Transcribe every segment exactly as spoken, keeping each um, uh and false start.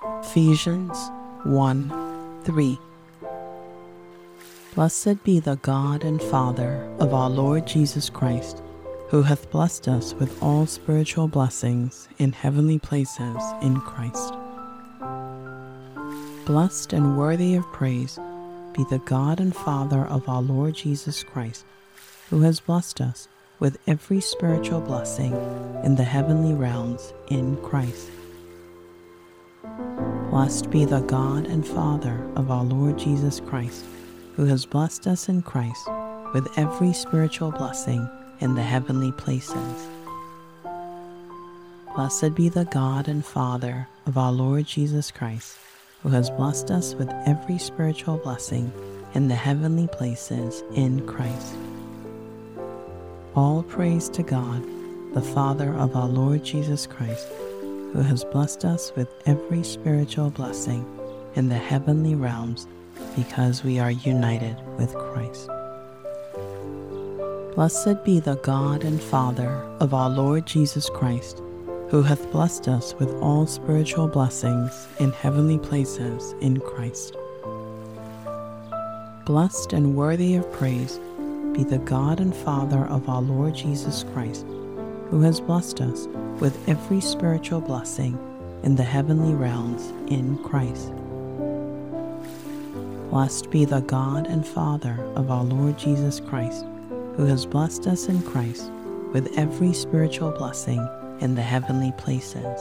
Ephesians one three. Blessed be the God and Father of our Lord Jesus Christ, who hath blessed us with all spiritual blessings in heavenly places in Christ. Blessed and worthy of praise be the God and Father of our Lord Jesus Christ, who has blessed us with every spiritual blessing in the heavenly realms in Christ. Blessed be the God and Father of our Lord Jesus Christ, who has blessed us in Christ with every spiritual blessing in the heavenly places. Blessed be the God and Father of our Lord Jesus Christ, who has blessed us with every spiritual blessing in the heavenly places in Christ. All praise to God, the Father of our Lord Jesus Christ, who has blessed us with every spiritual blessing in the heavenly realms, because we are united with Christ. Blessed be the God and Father of our Lord Jesus Christ, who hath blessed us with all spiritual blessings in heavenly places in Christ. Blessed and worthy of praise be the God and Father of our Lord Jesus Christ, who has blessed us with every spiritual blessing in the heavenly realms in Christ. Blessed be the God and Father of our Lord Jesus Christ, who has blessed us in Christ with every spiritual blessing in the heavenly places.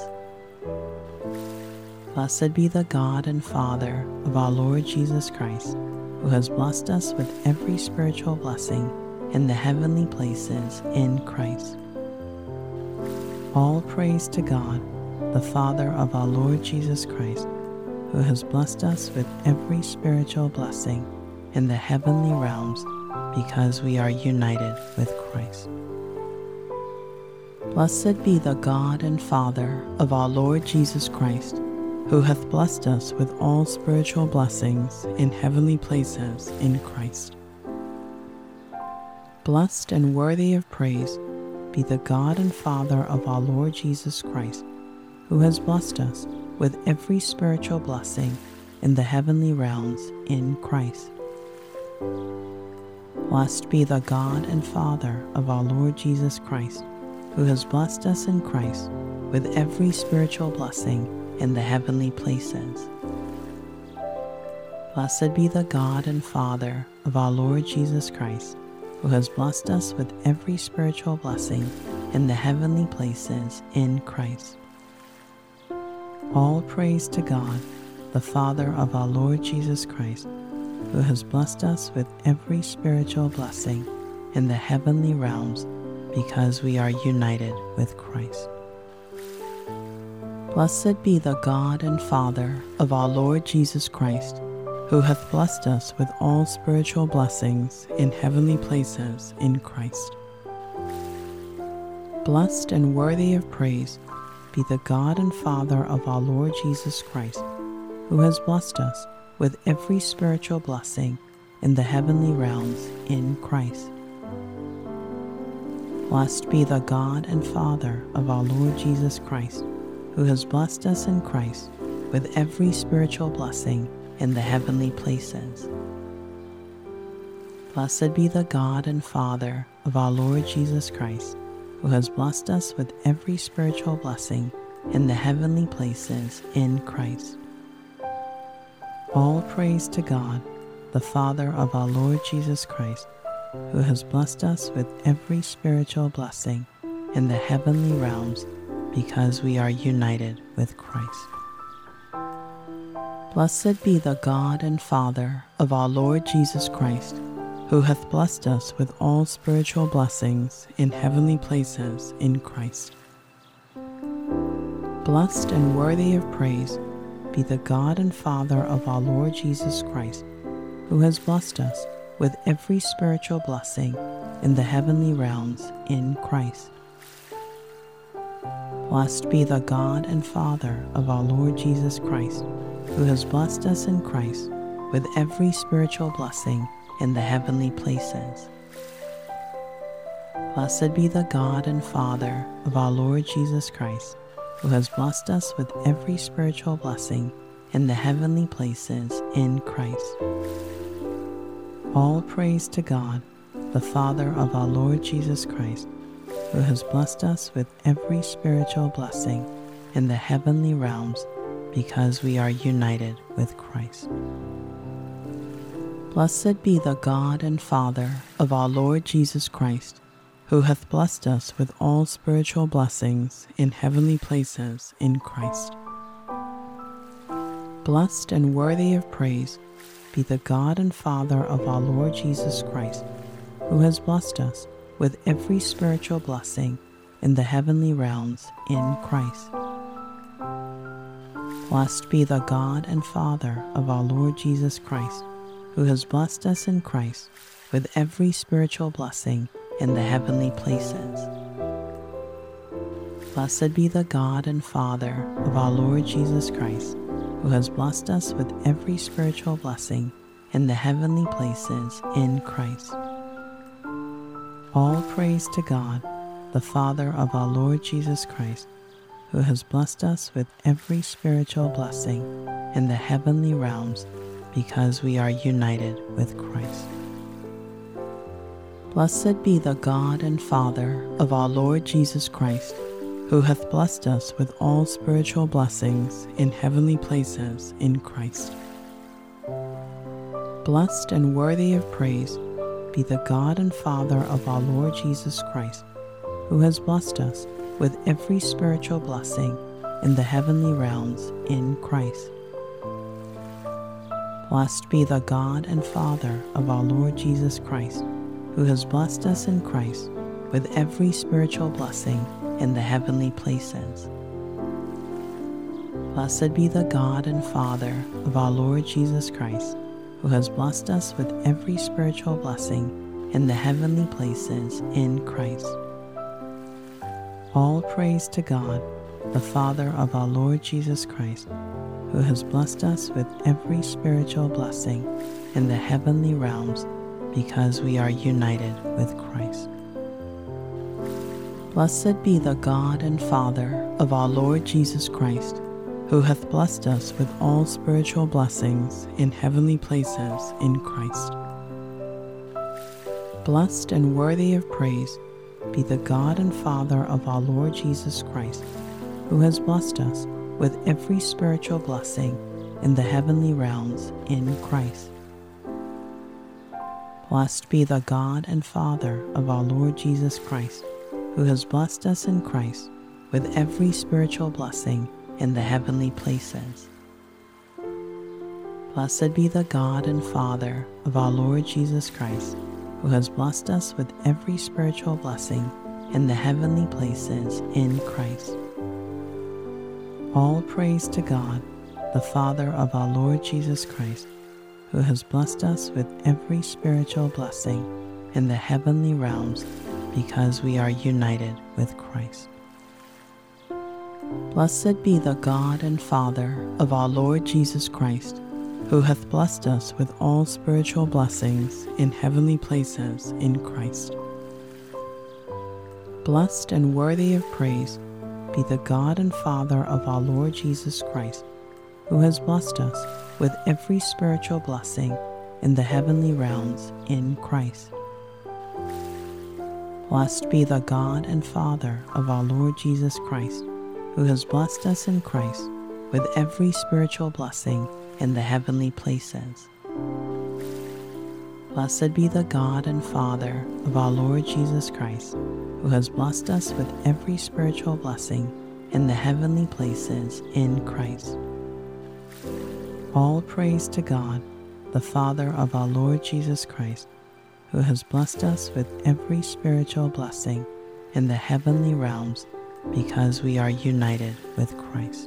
Blessed be the God and Father of our Lord Jesus Christ, who has blessed us with every spiritual blessing in the heavenly places in Christ. All praise to God, the Father of our Lord Jesus Christ, who has blessed us with every spiritual blessing in the heavenly realms, because we are united with Christ. Blessed be the God and Father of our Lord Jesus Christ, who hath blessed us with all spiritual blessings in heavenly places in Christ. Blessed and worthy of praise be the God and Father of our Lord Jesus Christ, who has blessed us with every spiritual blessing in the heavenly realms in Christ. Blessed be the God and Father of our Lord Jesus Christ, who has blessed us in Christ with every spiritual blessing in the heavenly places. Blessed be the God and Father of our Lord Jesus Christ, who has blessed us with every spiritual blessing in the heavenly places in Christ. All praise to God, the Father of our Lord Jesus Christ, who has blessed us with every spiritual blessing in the heavenly realms, because we are united with Christ. Blessed be the God and Father of our Lord Jesus Christ, who hath blessed us with all spiritual blessings in heavenly places in Christ. Blessed and worthy of praise be the God and Father of our Lord Jesus Christ, who has blessed us with every spiritual blessing in the heavenly realms in Christ. Blessed be the God and Father of our Lord Jesus Christ, who has blessed us in Christ with every spiritual blessing in the heavenly places. Blessed be the God and Father of our Lord Jesus Christ, who has blessed us with every spiritual blessing in the heavenly places in Christ. All praise to God, the Father of our Lord Jesus Christ, who has blessed us with every spiritual blessing in the heavenly realms, because we are united with Christ. Blessed be the God and Father of our Lord Jesus Christ, who hath blessed us with all spiritual blessings in heavenly places in Christ. Blessed and worthy of praise be the God and Father of our Lord Jesus Christ, who has blessed us with every spiritual blessing in the heavenly realms in Christ. Blessed be the God and Father of our Lord Jesus Christ, who has blessed us in Christ with every spiritual blessing in the heavenly places. Blessed be the God and Father of our Lord Jesus Christ, who has blessed us with every spiritual blessing in the heavenly places in Christ. All praise to God, the Father of our Lord Jesus Christ, who has blessed us with every spiritual blessing in the heavenly realms because we are united with Christ. Blessed be the God and Father of our Lord Jesus Christ, who hath blessed us with all spiritual blessings in heavenly places in Christ. Blessed and worthy of praise be the God and Father of our Lord Jesus Christ, who has blessed us with every spiritual blessing in the heavenly realms in Christ. Blessed be the God and Father of our Lord Jesus Christ, who has blessed us in Christ with every spiritual blessing in the heavenly places. Blessed be the God and Father of our Lord Jesus Christ, who has blessed us with every spiritual blessing in the heavenly places in Christ. All praise to God, the Father of our Lord Jesus Christ, who has blessed us with every spiritual blessing in the heavenly realms because we are united with Christ. Blessed be the God and Father of our Lord Jesus Christ, who hath blessed us with all spiritual blessings in heavenly places in Christ. Blessed and worthy of praise be the God and Father of our Lord Jesus Christ, who has blessed us with every spiritual blessing in the heavenly realms in Christ. Blessed be the God and Father of our Lord Jesus Christ, who has blessed us in Christ with every spiritual blessing in the heavenly places. Blessed be the God and Father of our Lord Jesus Christ, who has blessed us with every spiritual blessing in the heavenly places in Christ. All praise to God, the Father of our Lord Jesus Christ, who has blessed us with every spiritual blessing in the heavenly realms because we are united with Christ. Blessed be the God and Father of our Lord Jesus Christ, who hath blessed us with all spiritual blessings in heavenly places in Christ. Blessed and worthy of praise be the God and Father of our Lord Jesus Christ, who has blessed us with every spiritual blessing in the heavenly realms in Christ. Blessed be the God and Father of our Lord Jesus Christ, who has blessed us in Christ with every spiritual blessing in the heavenly places. Blessed be the God and Father of our Lord Jesus Christ, who has blessed us with every spiritual blessing in the heavenly places in Christ. All praise to God, the Father of our Lord Jesus Christ, who has blessed us with every spiritual blessing in the heavenly realms because we are united with Christ. Blessed be the God and Father of our Lord Jesus Christ, who hath blessed us with all spiritual blessings in heavenly places in Christ. Blessed and worthy of praise be the God and Father of our Lord Jesus Christ, who has blessed us with every spiritual blessing in the heavenly realms in Christ. Blessed be the God and Father of our Lord Jesus Christ, who has blessed us in Christ with every spiritual blessing in the heavenly places. Blessed be the God and Father of our Lord Jesus Christ, who has blessed us with every spiritual blessing in the heavenly places in Christ. All praise to God, the Father of our Lord Jesus Christ, who has blessed us with every spiritual blessing in the heavenly realms because we are united with Christ.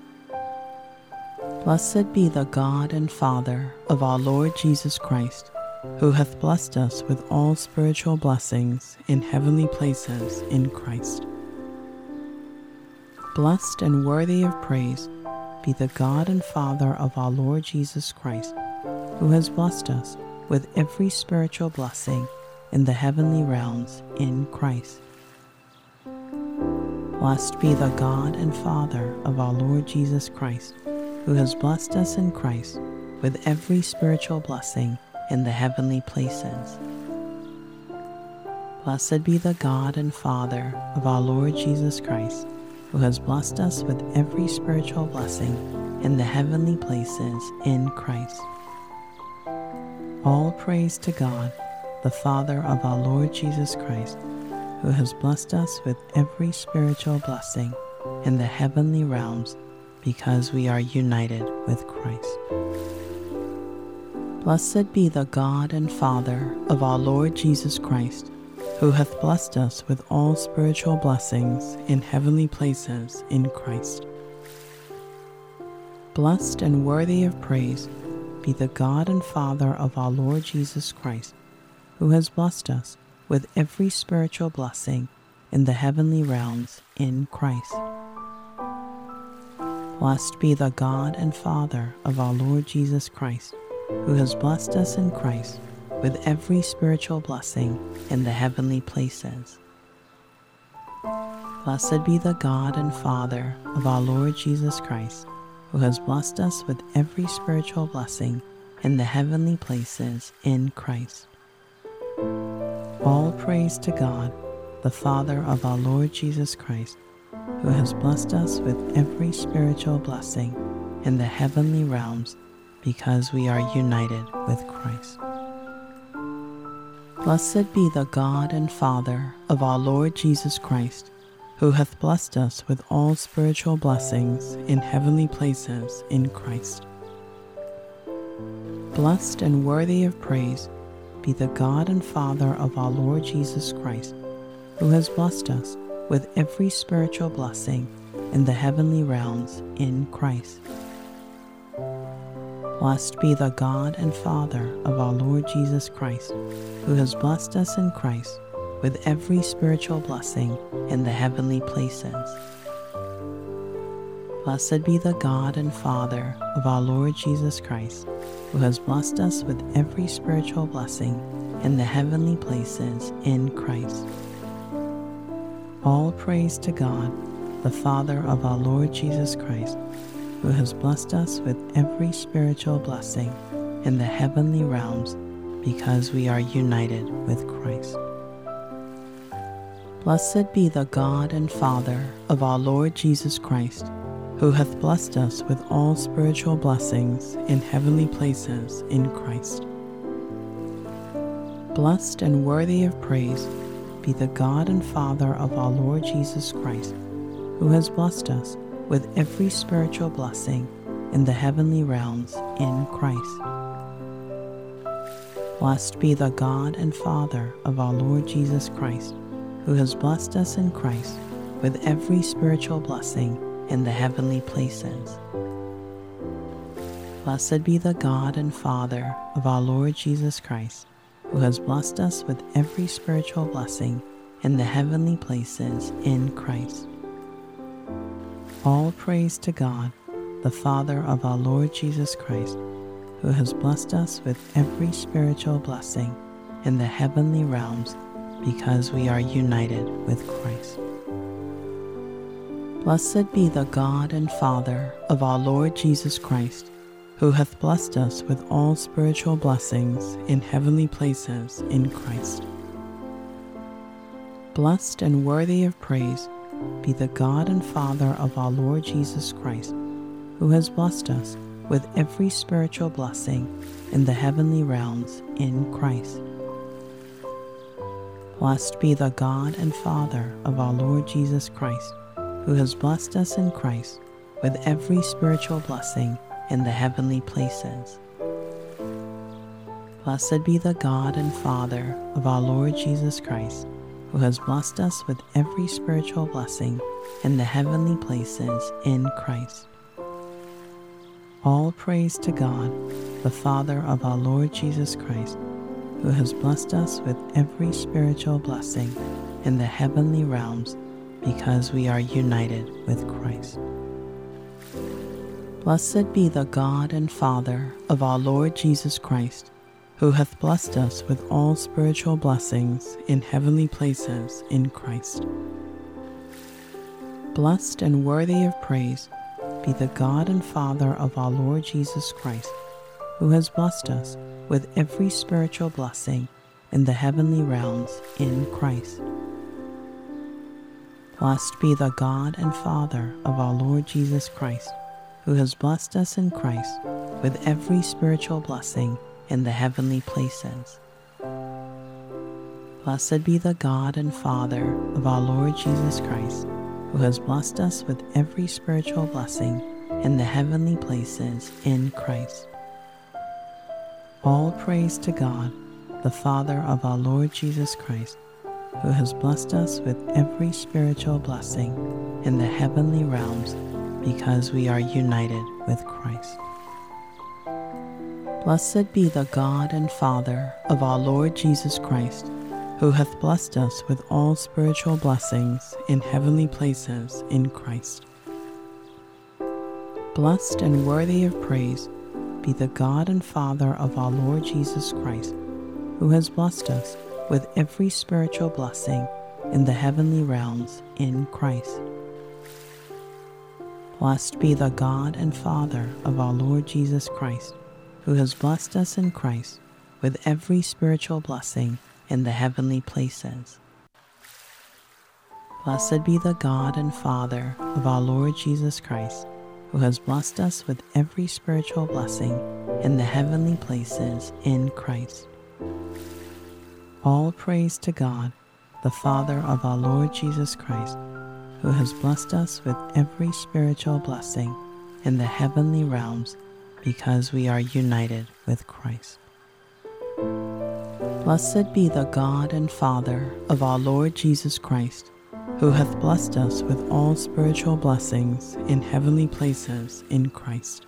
Blessed be the God and Father of our Lord Jesus Christ, who hath blessed us with all spiritual blessings in heavenly places in Christ. Blessed and worthy of praise be the God and Father of our Lord Jesus Christ, who has blessed us with every spiritual blessing in the heavenly realms in Christ. Blessed be the God and Father of our Lord Jesus Christ, who has blessed us in Christ with every spiritual blessing in the heavenly places. Blessed be the God and Father of our Lord Jesus Christ, who has blessed us with every spiritual blessing in the heavenly places in Christ. All praise to God, the Father of our Lord Jesus Christ, who has blessed us with every spiritual blessing in the heavenly realms because we are united with Christ. Blessed be the God and Father of our Lord Jesus Christ, who hath blessed us with all spiritual blessings in heavenly places in Christ. Blessed and worthy of praise be the God and Father of our Lord Jesus Christ, who has blessed us with every spiritual blessing in the heavenly realms in Christ. Blessed be the God and Father of our Lord Jesus Christ, who has blessed us in Christ with every spiritual blessing in the heavenly places. Blessed be the God and Father of our Lord Jesus Christ, who has blessed us with every spiritual blessing in the heavenly places in Christ. All praise to God, the Father of our Lord Jesus Christ, who has blessed us with every spiritual blessing in the heavenly realms because we are united with Christ. Blessed be the God and Father of our Lord Jesus Christ, who hath blessed us with all spiritual blessings in heavenly places in Christ. Blessed and worthy of praise be the God and Father of our Lord Jesus Christ, who has blessed us with every spiritual blessing in the heavenly realms in Christ. Blessed be the God and Father of our Lord Jesus Christ, who has blessed us in Christ with every spiritual blessing in the heavenly places. Blessed be the God and Father of our Lord Jesus Christ, who has blessed us with every spiritual blessing in the heavenly places in Christ. All praise to God, the Father of our Lord Jesus Christ, who has blessed us with every spiritual blessing in the heavenly realms because we are united with Christ. Blessed be the God and Father of our Lord Jesus Christ, who hath blessed us with all spiritual blessings in heavenly places in Christ. Blessed and worthy of praise be the God and Father of our Lord Jesus Christ, who has blessed us with every spiritual blessing in the heavenly realms in Christ. Blessed be the God and Father of our Lord Jesus Christ, who has blessed us in Christ with every spiritual blessing in the heavenly places. Blessed be the God and Father of our Lord Jesus Christ, who has blessed us with every spiritual blessing in the heavenly places in Christ. All praise to God, the Father of our Lord Jesus Christ, who has blessed us with every spiritual blessing in the heavenly realms because we are united with Christ. Blessed be the God and Father of our Lord Jesus Christ, who hath blessed us with all spiritual blessings in heavenly places in Christ. Blessed and worthy of praise be the God and Father of our Lord Jesus Christ, who has blessed us with every spiritual blessing in the heavenly realms in Christ. Blessed be the God and Father of our Lord Jesus Christ, who has blessed us in Christ with every spiritual blessing in the heavenly places. Blessed be the God and Father of our Lord Jesus Christ, who has blessed us with every spiritual blessing in the heavenly places in Christ. All praise to God, the Father of our Lord Jesus Christ, who has blessed us with every spiritual blessing in the heavenly realms because we are united with Christ. Blessed be the God and Father of our Lord Jesus Christ, who hath blessed us with all spiritual blessings in heavenly places in Christ. Blessed and worthy of praise be the God and Father of our Lord Jesus Christ, who has blessed us with every spiritual blessing in the heavenly realms in Christ. Blessed be the God and Father of our Lord Jesus Christ, who has blessed us in Christ with every spiritual blessing in the heavenly places. Blessed be the God and Father of our Lord Jesus Christ, who has blessed us with every spiritual blessing in the heavenly places in Christ. All praise to God, the Father of our Lord Jesus Christ, who has blessed us with every spiritual blessing in the heavenly realms because we are united with Christ. Blessed be the God and Father of our Lord Jesus Christ, who hath blessed us with all spiritual blessings in heavenly places in Christ. Blessed and worthy of praise be the God and Father of our Lord Jesus Christ, who has blessed us with every spiritual blessing in the heavenly realms in Christ. Blessed be the God and Father of our Lord Jesus Christ, who has blessed us in Christ with every spiritual blessing in the heavenly places. Blessed be the God and Father of our Lord Jesus Christ, who has blessed us with every spiritual blessing in the heavenly places in Christ. All praise to God, the Father of our Lord Jesus Christ, who has blessed us with every spiritual blessing in the heavenly realms because we are united with Christ. Blessed be the God and Father of our Lord Jesus Christ, who hath blessed us with all spiritual blessings in heavenly places in Christ.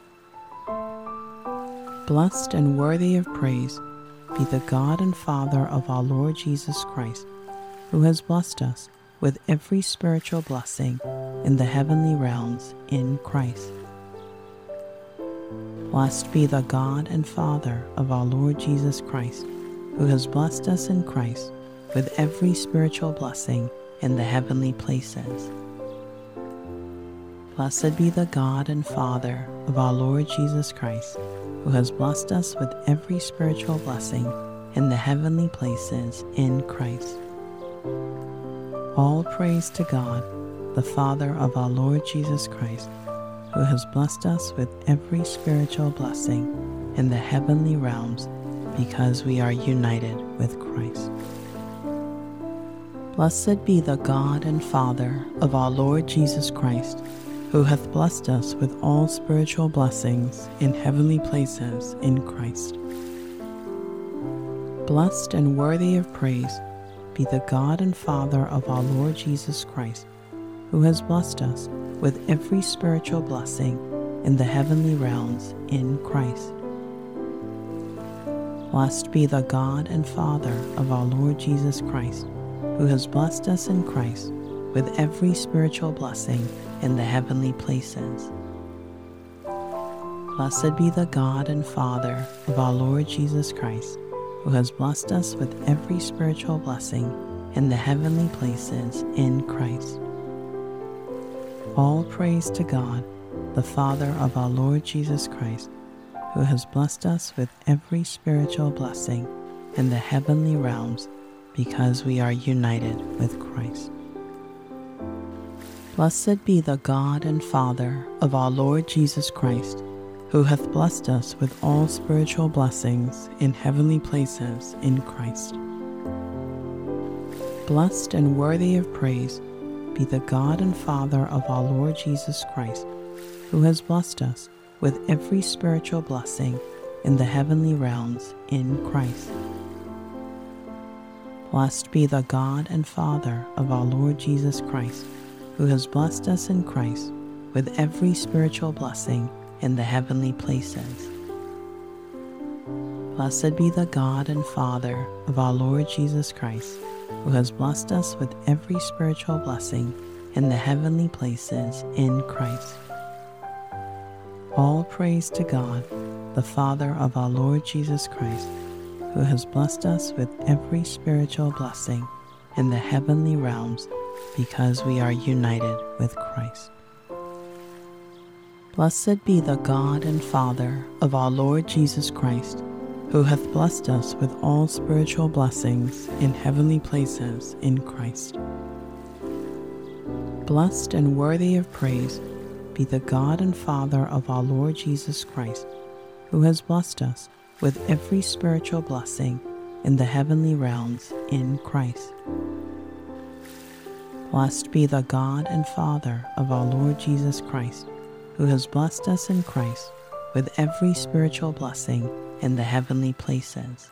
Blessed and worthy of praise be the God and Father of our Lord Jesus Christ, who has blessed us with every spiritual blessing in the heavenly realms in Christ. Blessed be the God and Father of our Lord Jesus Christ, who has blessed us in Christ with every spiritual blessing in the heavenly places. Blessed be the God and Father of our Lord Jesus Christ, who has blessed us with every spiritual blessing in the heavenly places in Christ. All praise to God, the Father of our Lord Jesus Christ, who has blessed us with every spiritual blessing in the heavenly realms because we are united with Christ. Blessed be the God and Father of our Lord Jesus Christ, who hath blessed us with all spiritual blessings in heavenly places in Christ. Blessed and worthy of praise be the God and Father of our Lord Jesus Christ, who has blessed us with every spiritual blessing in the heavenly realms in Christ. Blessed be the God and Father of our Lord Jesus Christ, who has blessed us in Christ with every spiritual blessing in the heavenly places. Blessed be the God and Father of our Lord Jesus Christ, who has blessed us with every spiritual blessing in the heavenly places in Christ. All praise to God, the Father of our Lord Jesus Christ, who has blessed us with every spiritual blessing in the heavenly realms because we are united with Christ. Blessed be the God and Father of our Lord Jesus Christ, who hath blessed us with all spiritual blessings in heavenly places in Christ. Blessed and worthy of praise be the God and Father of our Lord Jesus Christ, who has blessed us with every spiritual blessing in the heavenly realms in Christ. Blessed be the God and Father of our Lord Jesus Christ, who has blessed us in Christ with every spiritual blessing in the heavenly places. Blessed be the God and Father of our Lord Jesus Christ, who has blessed us with every spiritual blessing in the heavenly places in Christ. All praise to God, the Father of our Lord Jesus Christ, who has blessed us with every spiritual blessing in the heavenly realms because we are united with Christ. Blessed be the God and Father of our Lord Jesus Christ, who hath blessed us with all spiritual blessings in heavenly places in Christ. Blessed and worthy of praise be the God and Father of our Lord Jesus Christ, who has blessed us with every spiritual blessing in the heavenly realms in Christ. Blessed be the God and Father of our Lord Jesus Christ, who has blessed us in Christ with every spiritual blessing in the heavenly places.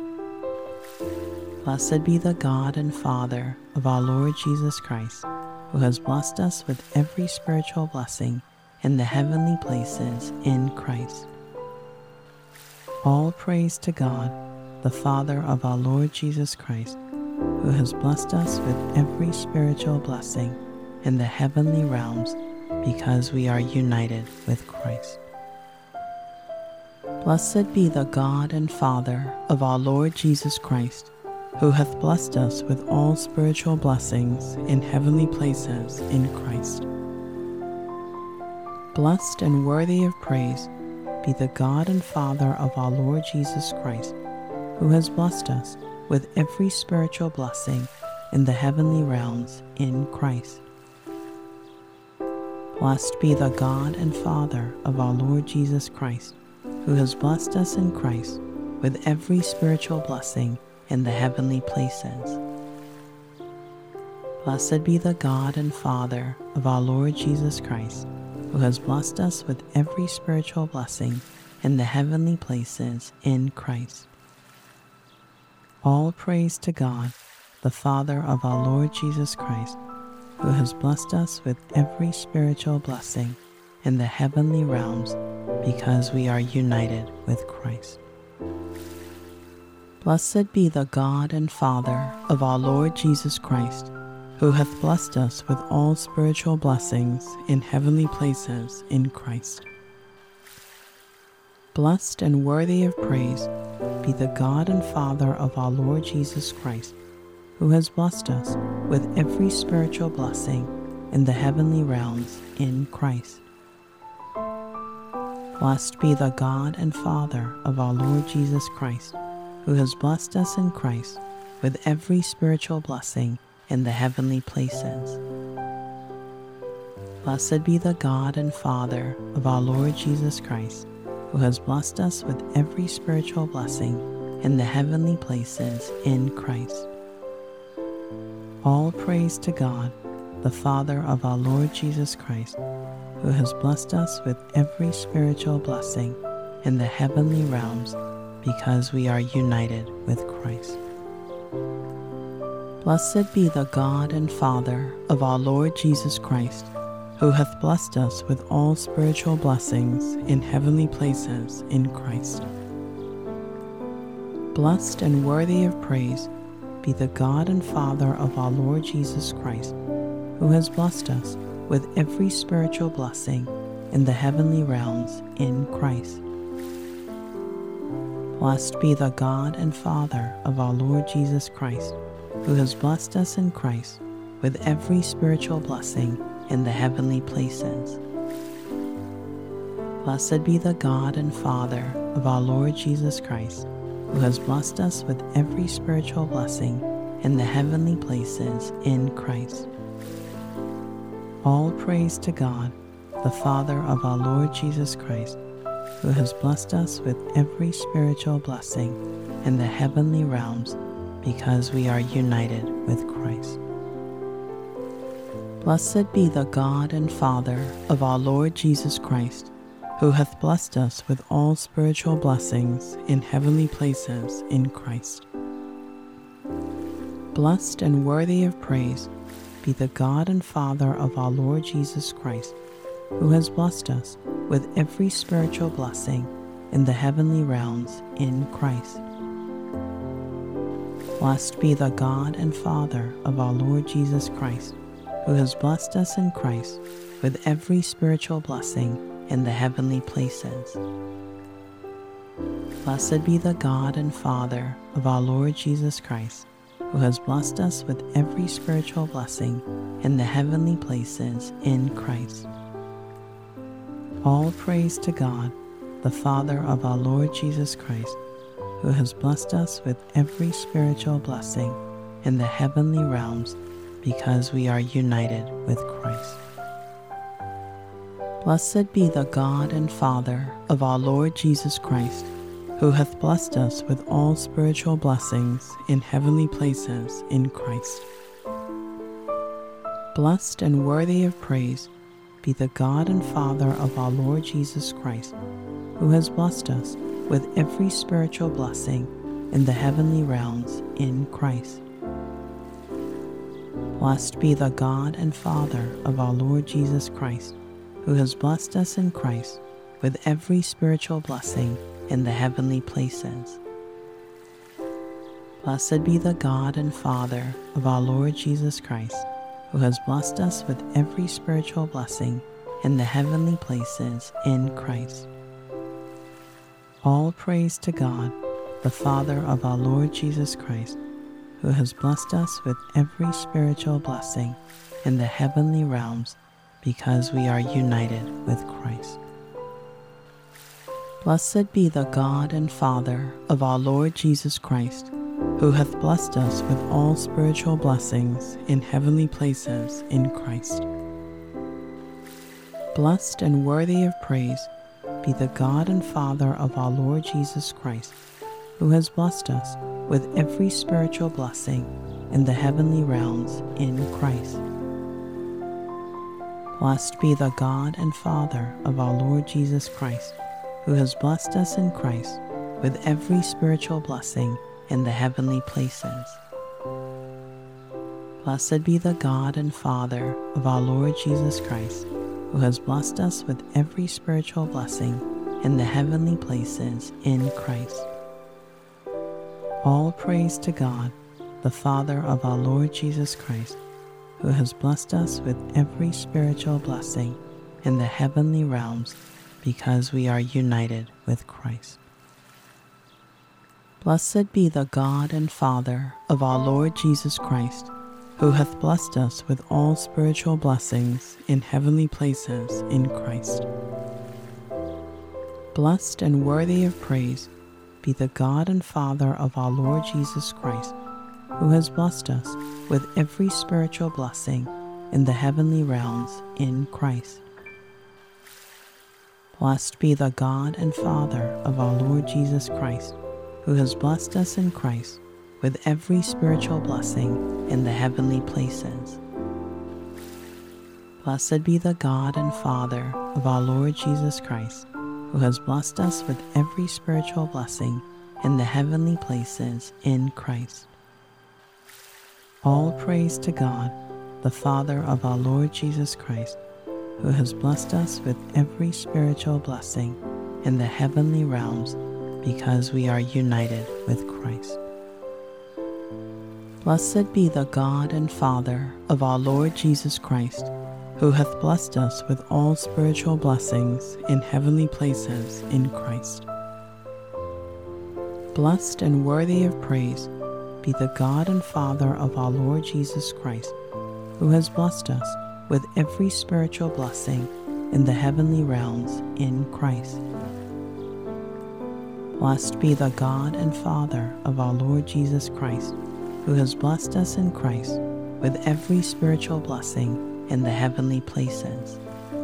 Blessed be the God and Father of our Lord Jesus Christ, who has blessed us with every spiritual blessing in the heavenly places in Christ. All praise to God, the Father of our Lord Jesus Christ, who has blessed us with every spiritual blessing in the heavenly realms, because we are united with Christ. Blessed be the God and Father of our Lord Jesus Christ, who hath blessed us with all spiritual blessings in heavenly places in Christ. Blessed and worthy of praise be the God and Father of our Lord Jesus Christ, who has blessed us with every spiritual blessing in the heavenly realms in Christ. Blessed be the God and Father of our Lord Jesus Christ, who has blessed us in Christ with every spiritual blessing in the heavenly places. Blessed be the God and Father of our Lord Jesus Christ, who has blessed us with every spiritual blessing in the heavenly places in Christ. All praise to God, the Father of our Lord Jesus Christ, who has blessed us with every spiritual blessing in the heavenly realms, because we are united with Christ. Blessed be the God and Father of our Lord Jesus Christ, who hath blessed us with all spiritual blessings in heavenly places in Christ. Blessed and worthy of praise be the God and Father of our Lord Jesus Christ, who has blessed us with every spiritual blessing in the heavenly realms in Christ. Blessed be the God and Father of our Lord Jesus Christ, who has blessed us in Christ with every spiritual blessing in the heavenly places. Blessed be the God and Father of our Lord Jesus Christ, who has blessed us with every spiritual blessing in the heavenly places in Christ. All praise to God, the Father of our Lord Jesus Christ, who has blessed us with every spiritual blessing in the heavenly realms, because we are united with Christ. Blessed be the God and Father of our Lord Jesus Christ, who hath blessed us with all spiritual blessings in heavenly places in Christ. Blessed and worthy of praise be the God and Father of our Lord Jesus Christ, who has blessed us with every spiritual blessing in the heavenly realms in Christ. Blessed be the God and Father of our Lord Jesus Christ, who has blessed us in Christ with every spiritual blessing in the heavenly places. Blessed be the God and Father of our Lord Jesus Christ, who has blessed us with every spiritual blessing in the heavenly places in Christ. All praise to God, the Father of our Lord Jesus Christ, who has blessed us with every spiritual blessing in the heavenly realms, because we are united with Christ. Blessed be the God and Father of our Lord Jesus Christ, who hath blessed us with all spiritual blessings in heavenly places in Christ. Blessed and worthy of praise be the God and Father of our Lord Jesus Christ, who has blessed us with every spiritual blessing in the heavenly realms in Christ. Blessed be the God and Father of our Lord Jesus Christ, who has blessed us in Christ with every spiritual blessing in the heavenly places. Blessed be the God and Father of our Lord Jesus Christ, who has blessed us with every spiritual blessing in the heavenly places in Christ. All praise to God, the Father of our Lord Jesus Christ, who has blessed us with every spiritual blessing in the heavenly realms because we are united with Christ. Blessed be the God and Father of our Lord Jesus Christ, who hath blessed us with all spiritual blessings in heavenly places in Christ. Blessed and worthy of praise be the God and Father of our Lord Jesus Christ, who has blessed us with every spiritual blessing in the heavenly realms in Christ. Blessed be the God and Father of our Lord Jesus Christ, who has blessed us in Christ with every spiritual blessing in the heavenly places. Blessed be the God and Father of our Lord Jesus Christ, who has blessed us with every spiritual blessing in the heavenly places in Christ. All praise to God, the Father of our Lord Jesus Christ, who has blessed us with every spiritual blessing in the heavenly realms because we are united with Christ. Blessed be the God and Father of our Lord Jesus Christ, who hath blessed us with all spiritual blessings in heavenly places in Christ. Blessed and worthy of praise be the God and Father of our Lord Jesus Christ, who has blessed us with every spiritual blessing in the heavenly realms in Christ. Blessed be the God and Father of our Lord Jesus Christ, who has blessed us in Christ with every spiritual blessing in the heavenly places. Blessed be the God and Father of our Lord Jesus Christ, who has blessed us with every spiritual blessing in the heavenly places in Christ. All praise to God, the Father of our Lord Jesus Christ, who has blessed us with every spiritual blessing in the heavenly realms because we are united with Christ. Blessed be the God and Father of our Lord Jesus Christ, who hath blessed us with all spiritual blessings in heavenly places in Christ. Blessed and worthy of praise be the God and Father of our Lord Jesus Christ, who has blessed us with every spiritual blessing in the heavenly realms in Christ. Blessed be the God and Father of our Lord Jesus Christ, who has blessed us in Christ with every spiritual blessing in the heavenly places. Blessed be the God and Father of our Lord Jesus Christ, who has blessed us with every spiritual blessing in the heavenly places in Christ. All praise to God, the Father of our Lord Jesus Christ, who has blessed us with every spiritual blessing in the heavenly realms because we are united with Christ. Blessed be the God and Father of our Lord Jesus Christ, who hath blessed us with all spiritual blessings in heavenly places in Christ. Blessed and worthy of praise be the God and Father of our Lord Jesus Christ, who has blessed us with every spiritual blessing in the heavenly realms in Christ. Blessed be the God and Father of our Lord Jesus Christ, who has blessed us in Christ with every spiritual blessing in the heavenly places.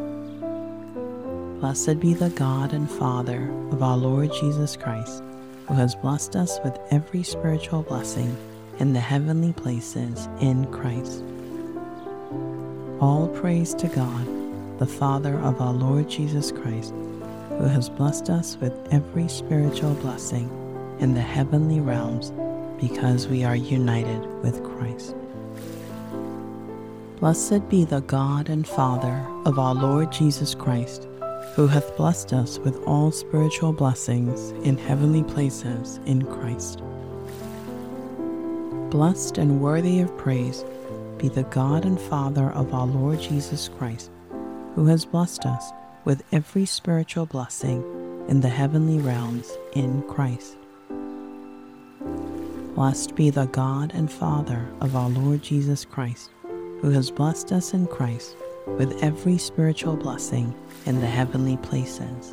Blessed be the God and Father of our Lord Jesus Christ, who has blessed us with every spiritual blessing in the heavenly places in Christ. All praise to God, the Father of our Lord Jesus Christ, who has blessed us with every spiritual blessing in the heavenly realms because we are united with Christ. Blessed be the God and Father of our Lord Jesus Christ, who hath blessed us with all spiritual blessings in heavenly places in Christ. Blessed and worthy of praise be the God and Father of our Lord Jesus Christ, who has blessed us with every spiritual blessing in the heavenly realms in Christ. Blessed be the God and Father of our Lord Jesus Christ, who has blessed us in Christ with every spiritual blessing in the heavenly places.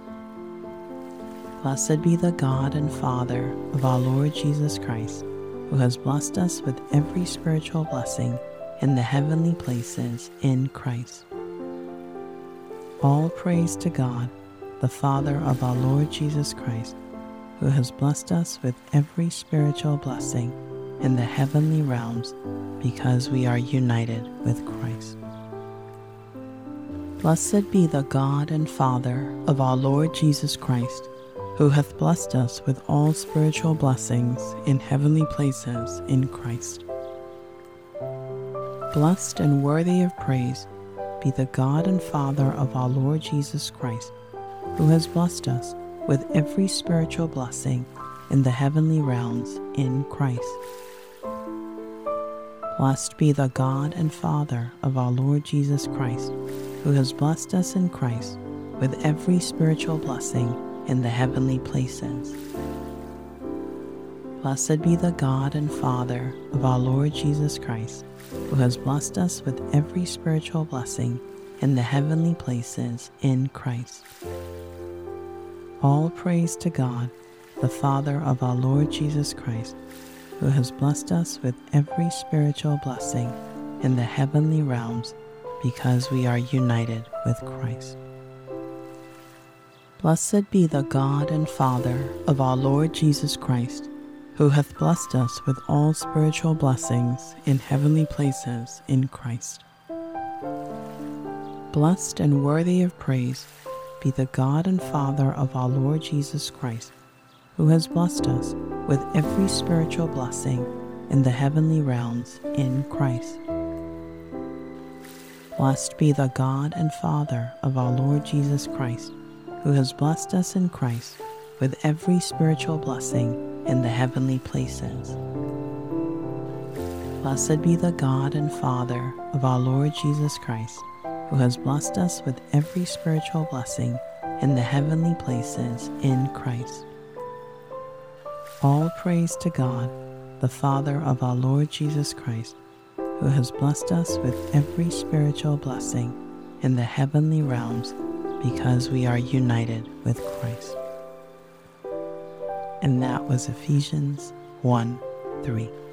Blessed be the God and Father of our Lord Jesus Christ, who has blessed us with every spiritual blessing in the heavenly places in Christ. All praise to God, the Father of our Lord Jesus Christ, who has blessed us with every spiritual blessing in the heavenly realms because we are united with Christ. Blessed be the God and Father of our Lord Jesus Christ, who hath blessed us with all spiritual blessings in heavenly places in Christ. Blessed and worthy of praise be the God and Father of our Lord Jesus Christ, who has blessed us with every spiritual blessing in the heavenly realms in Christ. Blessed be the God and Father of our Lord Jesus Christ, who has blessed us in Christ with every spiritual blessing in the heavenly places. Blessed be the God and Father of our Lord Jesus Christ, who has blessed us with every spiritual blessing in the heavenly places in Christ. All praise to God, the Father of our Lord Jesus Christ, who has blessed us with every spiritual blessing in the heavenly realms because we are united with Christ. Blessed be the God and Father of our Lord Jesus Christ, who hath blessed us with all spiritual blessings in heavenly places in Christ. Blessed and worthy of praise be the God and Father of our Lord Jesus Christ, who has blessed us with every spiritual blessing in the heavenly realms in Christ. Blessed be the God and Father of our Lord Jesus Christ, who has blessed us in Christ with every spiritual blessing in the heavenly places. Blessed be the God and Father of our Lord Jesus Christ, who has blessed us with every spiritual blessing in the heavenly places in Christ. All praise to God, the Father of our Lord Jesus Christ, who has blessed us with every spiritual blessing in the heavenly realms because we are united with Christ. And that was Ephesians one three.